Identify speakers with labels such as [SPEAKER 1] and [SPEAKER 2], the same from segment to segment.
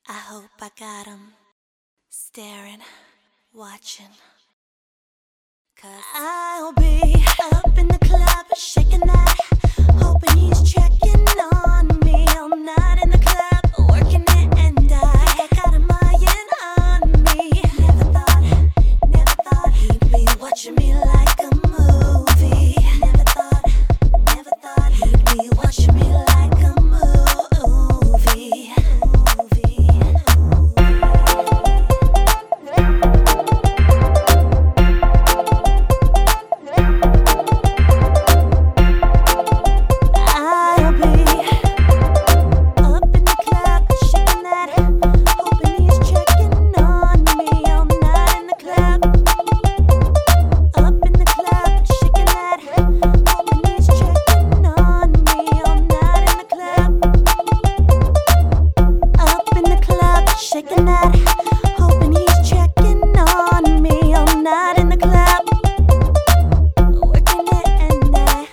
[SPEAKER 1] I hope I got him staring, watching. 'Cause I'll be up in the club shaking that, hoping he's checking on me. I'm not in the club working it, and I got a million on me. Never thought he'd be watching me like a movie. Never thought he'd be watching me like a movie. Shaking that, hoping he's checking on me. I'm not in the club, working it, and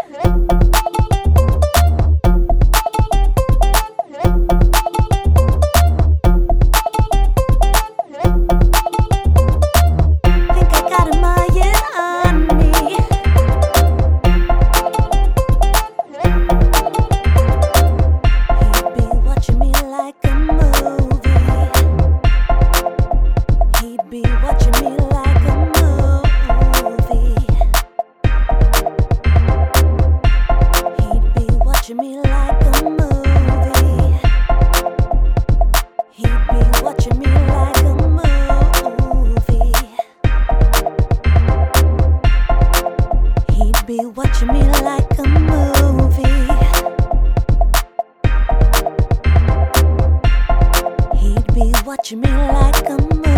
[SPEAKER 1] think I got a million on me. He'd be watching me like a movie. He'd be watching me like a movie. He'd be watching me like a movie. He'd be watching me like a movie. He'd be watching me like a movie. He'd be watching me like a movie.